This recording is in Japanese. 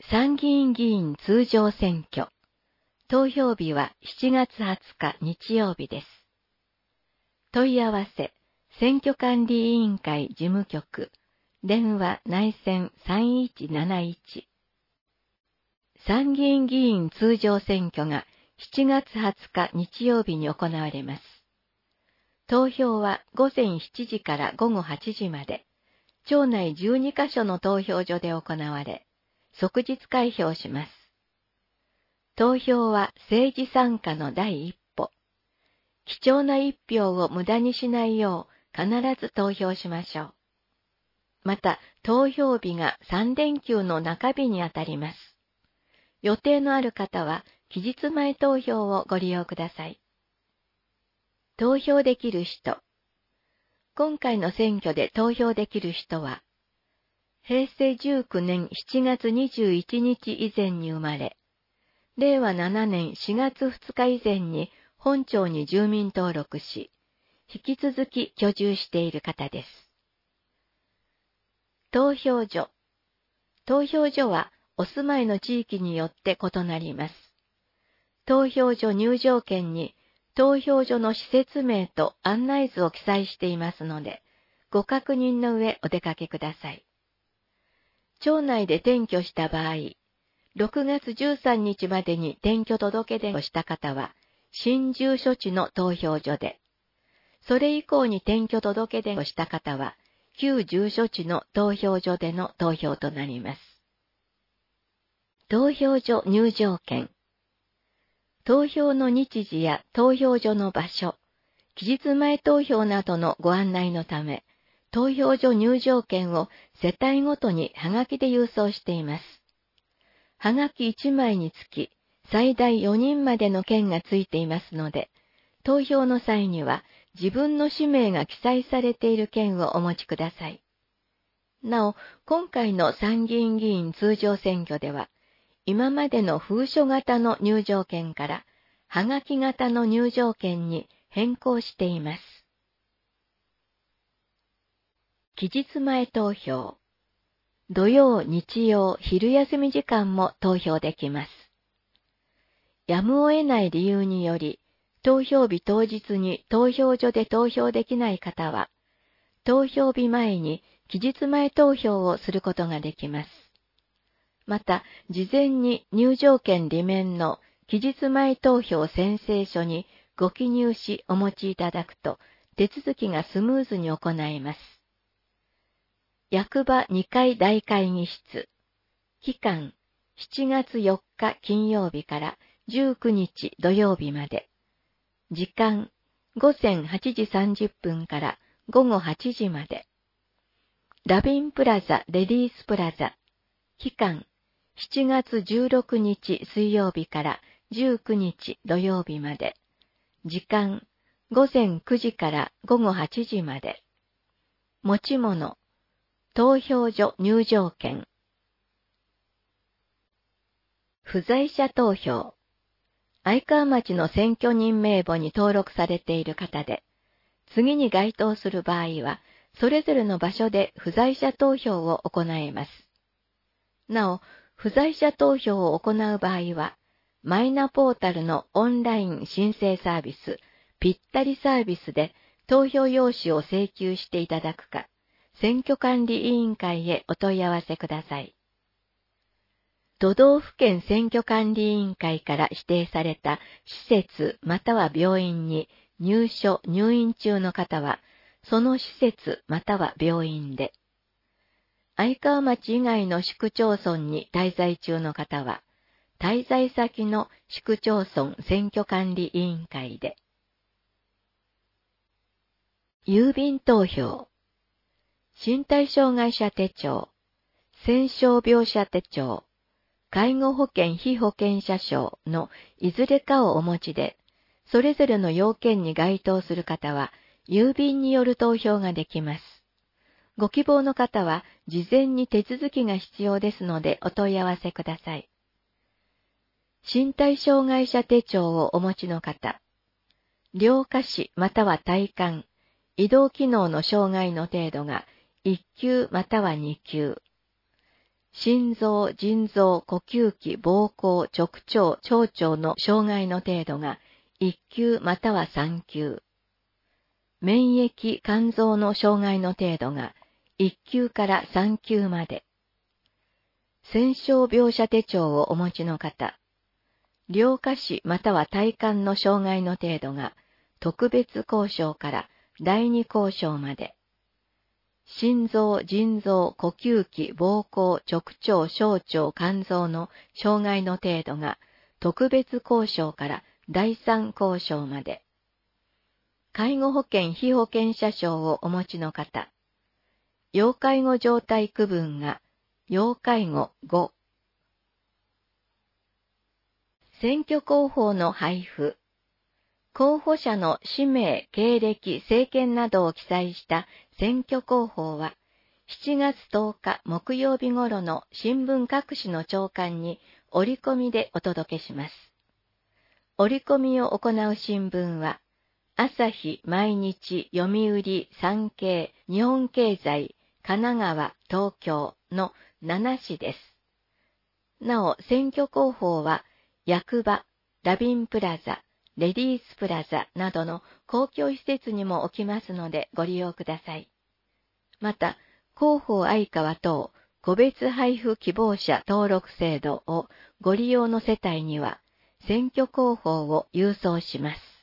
参議院議員通常選挙。投票日は7月20日日曜日です。問い合わせ、選挙管理委員会事務局、電話内線3171。参議院議員通常選挙が7月20日日曜日に行われます。投票は午前7時から午後8時まで、町内12カ所の投票所で行われ、即日開票します。投票は政治参加の第一歩。貴重な一票を無駄にしないよう必ず投票しましょう。また、投票日が3連休の中日にあたります。予定のある方は期日前投票をご利用ください。投票できる人。今回の選挙で投票できる人は、平成19年7月21日以前に生まれ、令和7年4月2日以前に本町に住民登録し、引き続き居住している方です。投票所。投票所はお住まいの地域によって異なります。投票所入場券に投票所の施設名と案内図を記載していますので、ご確認の上お出かけください。町内で転居した場合、6月13日までに転居届出をした方は、新住所地の投票所で、それ以降に転居届出をした方は、旧住所地の投票所での投票となります。投票所入場券。投票の日時や投票所の場所、期日前投票などのご案内のため、投票所入場券を世帯ごとにはがきで郵送しています。はがき1枚につき最大4人までの券がついていますので、投票の際には自分の氏名が記載されている券をお持ちください。なお、今回の参議院議員通常選挙では、今までの封書型の入場券から、はがき型の入場券に変更しています。期日前投票。土曜、日曜、昼休み時間も投票できます。やむを得ない理由により、投票日当日に投票所で投票できない方は、投票日前に期日前投票をすることができます。また、事前に入場券裏面の期日前投票宣誓書にご記入しお持ちいただくと、手続きがスムーズに行えます。役場2階大会議室。期間、7月4日金曜日から19日土曜日まで。時間、午前8時30分から午後8時まで。ラビンプラザレディースプラザ。期間、7月16日水曜日から19日土曜日まで。時間、午前9時から午後8時まで。持ち物、投票所入場券。不在者投票。愛川町の選挙人名簿に登録されている方で、次に該当する場合は、それぞれの場所で不在者投票を行えます。なお、不在者投票を行う場合は、マイナポータルのオンライン申請サービス、ぴったりサービスで投票用紙を請求していただくか、選挙管理委員会へお問い合わせください。都道府県選挙管理委員会から指定された施設または病院に入所・入院中の方は、その施設または病院で、愛川町以外の市区町村に滞在中の方は、滞在先の市区町村選挙管理委員会で。郵便投票。身体障害者手帳、戦傷病者手帳、介護保険被保険者証のいずれかをお持ちで、それぞれの要件に該当する方は、郵便による投票ができます。ご希望の方は、事前に手続きが必要ですのでお問い合わせください。身体障害者手帳をお持ちの方、両下肢または体幹、移動機能の障害の程度が1級または2級、 心臓、腎臓、呼吸器、膀胱、直腸、小腸の障害の程度が1級または3級。免疫、肝臓の障害の程度が1級から3級まで。戦傷描写手帳をお持ちの方。両下肢または体幹の障害の程度が特別交渉から第二交渉まで。心臓、腎臓、呼吸器、膀胱、直腸、小腸、肝臓の障害の程度が特別交渉から第三交渉まで。介護保険被保険者証をお持ちの方。要介護状態区分が要介護5。選挙広報の配布。候補者の氏名、経歴、政見などを記載した選挙広報は、7月10日木曜日頃の新聞各紙の朝刊に折り込みでお届けします。折り込みを行う新聞は、朝日、毎日、読売、産経、日本経済、神奈川、東京の7紙です。なお、選挙広報は、役場、ラビンプラザ、レディースプラザなどの公共施設にも置きますのでご利用ください。また、広報相川等個別配布希望者登録制度をご利用の世帯には、選挙広報を郵送します。